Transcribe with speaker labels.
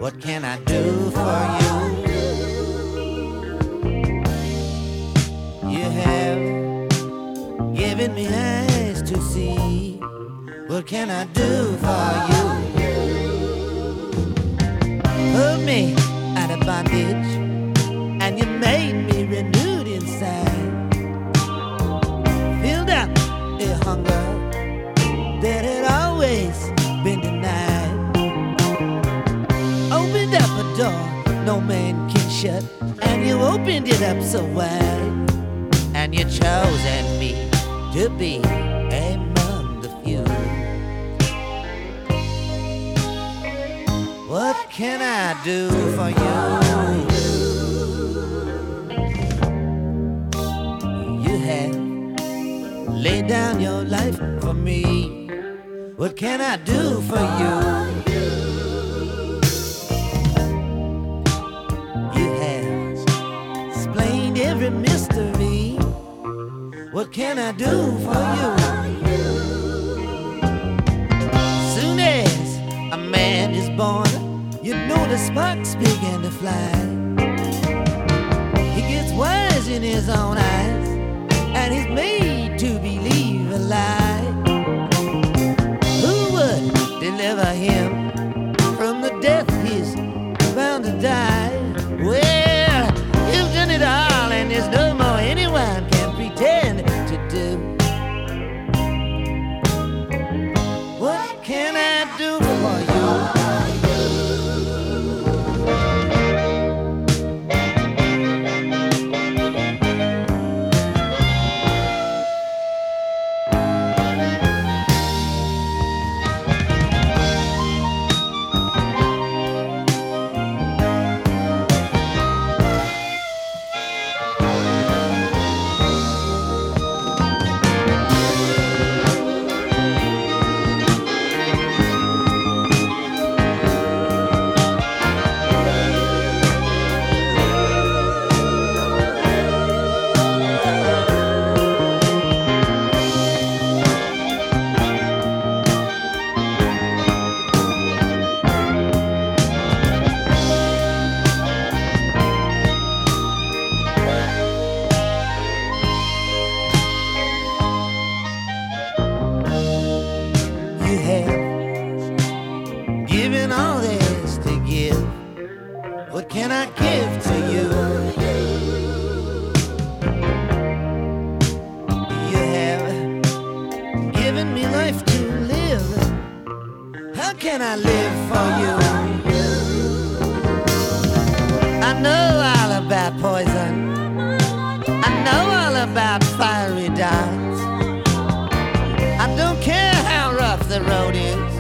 Speaker 1: What can I do for you? You have given me eyes to see. What can I do for you? Pulled me out of bondage, and you made me renewed inside. Filled up a hunger that had always been denied. Opened up a door no man can shut, and you opened it up so wide. And you chosen me to be among the few. What can I do for you? You have laid down your life for me. What can I do for you? You have explained every mystery. What can I do for you? Soon as a man is born, you know the sparks begin to fly. He gets wise in his own eyes, and he's made to believe a lie. Who would deliver him from the death he's bound to die? Well, you've done it all, and there's no more anyone can pretend to do. What can I do for you? You have given all there's to give. What can I give to you? You have given me life to live. How can I live for you? I know all about poison. I know all about fiery darts. I don't care how rough the road is.